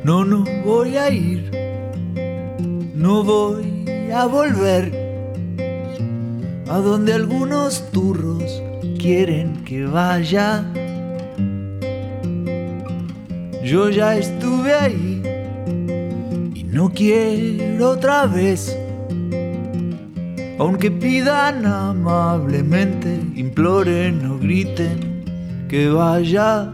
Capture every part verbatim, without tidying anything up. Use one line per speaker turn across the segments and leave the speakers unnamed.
No, no voy a ir, no voy a volver a donde algunos turros quieren que vaya. Yo ya estuve ahí y no quiero otra vez, aunque pidan amablemente, imploren o griten que vaya.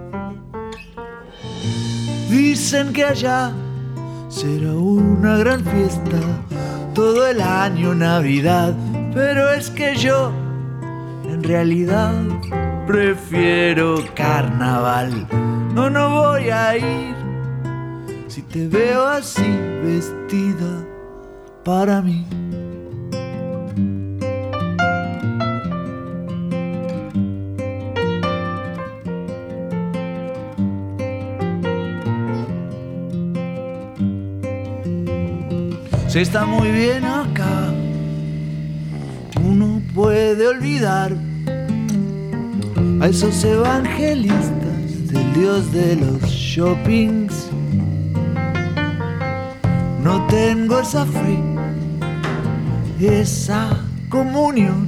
Dicen que allá será una gran fiesta, todo el año Navidad, pero es que yo en realidad prefiero carnaval. No, no voy a ir si te veo así vestida para mí. Se está muy bien acá, uno puede olvidar a esos evangelistas del Dios de los shoppings. No tengo esa fe, esa comunión,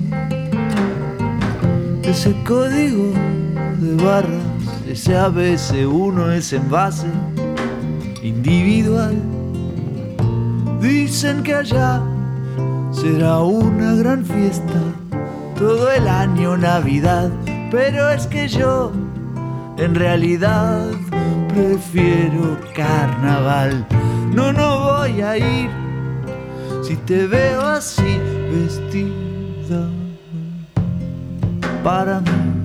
ese código de barras, ese A B C uno, ese envase individual. Dicen que allá será una gran fiesta, todo el año Navidad, pero es que yo en realidad prefiero carnaval. No, no voy a ir si te veo así vestida para mí.